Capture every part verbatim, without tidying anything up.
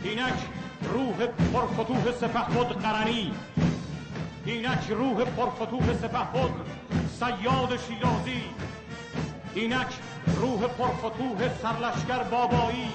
اینک روح پرفتوح سپهبد قرنی، اینک روح پرفتوح سپهبد صیاد شیرازی، اینک روح پرفتوح سرلشکر بابایی،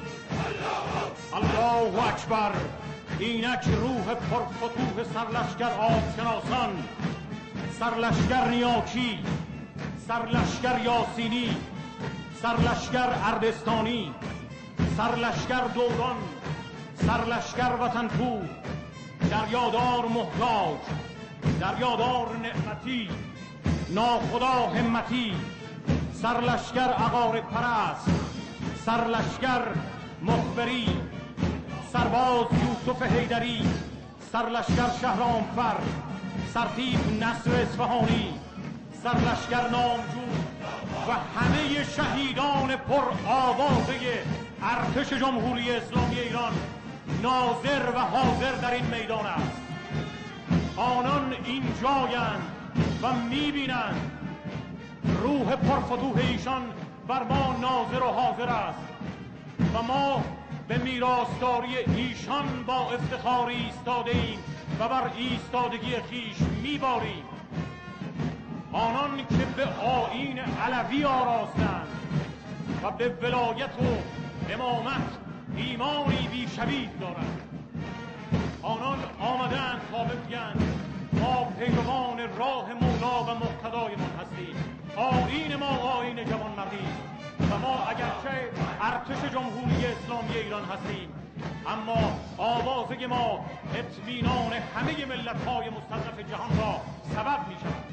الله اکبر. اینک روح پرفتوح سرلشکر آبشناسان، سرلشکر نیاکی، سرلشکر یاسینی، سرلشکر اردستانی، سرلشکر دوران، سرلشکر وطنپور، دریادار محتاج، دریادار نعمتی، ناخدا همتی، سرلشکر عقارب پرست، سرلشکر مخبری، سرباز یوسف حیدری، سرلشکر شهرامفر، سرتیپ نصر اصفهانی، سرلشکر نامجو و همه شهیدان پر آوازه ارتش جمهوری اسلامی ایران ناظر و حاضر در این میدان است. آنان اینجایند و میبینند روح پرفتوح ایشان بر ما ناظر و حاضر است و ما به میراثداری ایشان با افتخار ایستاده ایم و بر ایستادگی خویش میباریم. آنان که به آیین علوی آراستند و به ولایت و امامت ایمانی بی‌شبیه دارند، آنان آمدند تا بگویند ما پیروان راه مولا و مقتدایمان هستیم، آیین ما آیین جوانمردی و ما اگرچه ارتش جمهوری اسلامی ایران هستیم اما آوازه ما اطمینان همه ملت‌های مستضعف جهان را سبب می‌شود.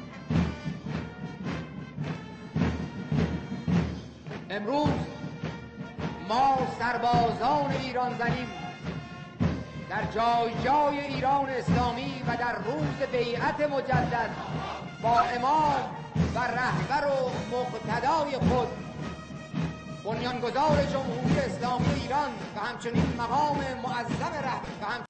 امروز ما سربازان ایران زنیم در جای جای ایران اسلامی و در روز بیعت مجدد با امام و رهبر و مقتدای خود بنیانگذار جمهوری اسلامی ایران و همچنین مقام معظم رهبر